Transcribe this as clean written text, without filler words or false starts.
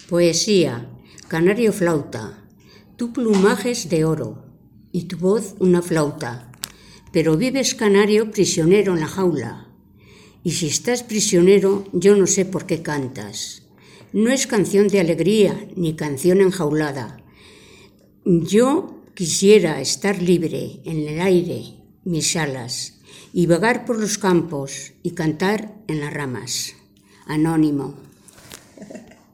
Poesía. Canario flauta. Tu plumaje es de oro y tu voz una flauta. Pero vives, canario, prisionero en la jaula. Y si estás prisionero, yo no sé por qué cantas. No es canción de alegría ni canción enjaulada. Yo quisiera estar libre en el aire, mis alas, y vagar por los campos y cantar en las ramas. Anónimo.